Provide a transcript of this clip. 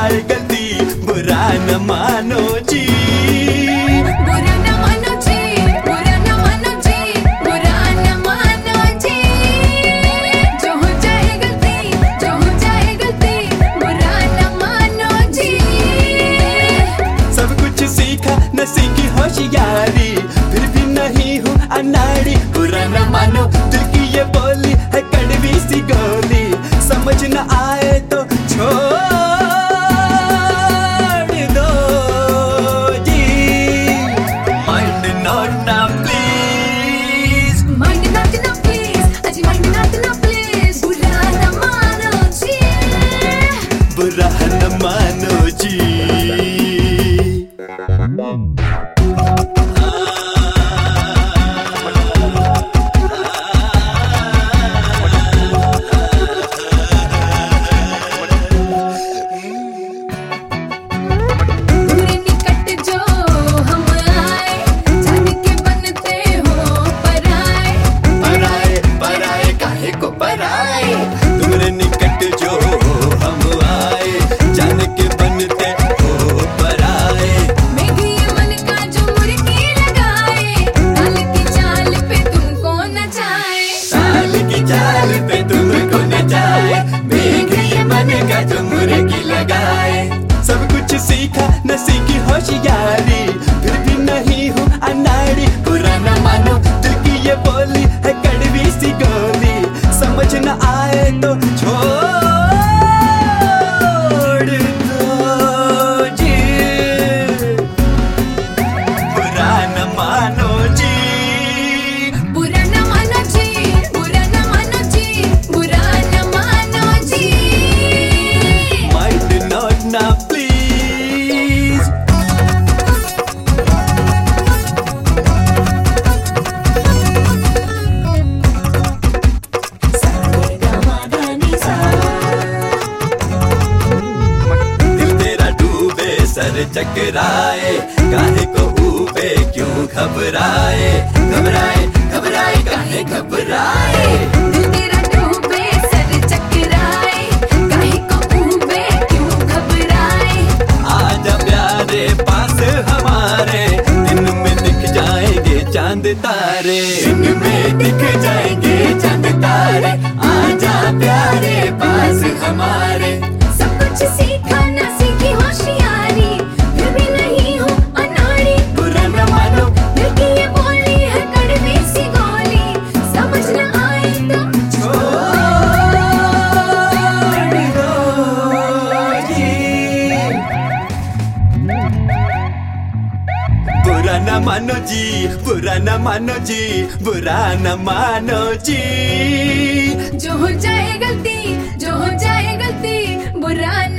जाए गलती बुरा न मानो जी। बुरा न मानो जी, बुरा न मानो जी, बुरा न मानो जी। जो हो जाए गलती, जो हो जाए गलती, बुरा न मानो जी। सब कुछ सीखा न सीखी होशियारी, फिर भी नहीं हूँ अनाड़ी। बुरा न मानो दिल की ये बोली है कड़वी सी गोली, समझ न आए तो छोड़ दो जी। माइंड नॉट ना प्लीज, माइंड नॉट ना प्लीज, अजी माइंड नॉट ना प्लीज। बुरा न मानो जी, बुरा न मानो जी। सब कुछ सीखा न सीखी होशियारी, फिर भी नहीं हूँ अनाड़ी। बुरा न मानो दिल की ये बोली है कड़वी सी गोली, समझ न आए तो छोड़ दो जी। बुरा न मानो जी, बुरा न मानो जी, बुरा न मानो जी, बुरा न मानो जी। माइंड नॉट ना प्लीज। दिल तेरा डूबे सर चकराए, काहे को ऊबे क्यों घबराए। घबराए घबराए काहे घबराए। दिल तेरा डूबे सर चकराए, काहे को ऊबे क्यों घबराए। आजा प्यारे पास हमारे, दिन में दिख जाएंगे चांद तारे। दिन में दिख जाएंगे चांद तारे, आजा प्यारे पास हमारे। सब कुछ सीखा न सीखी होशियारी, फिर भी नहीं हूँ अनाड़ी। बुरा न मानो दिल की ये बोली है कड़वी सी गोली, समझ न आए तो छोड़ दो जी। बुरा न मानो जी, बुरा न मानो जी, बुरा न मानो जी। जो हो जाए गलती, जो हो जाए गलती, बुरा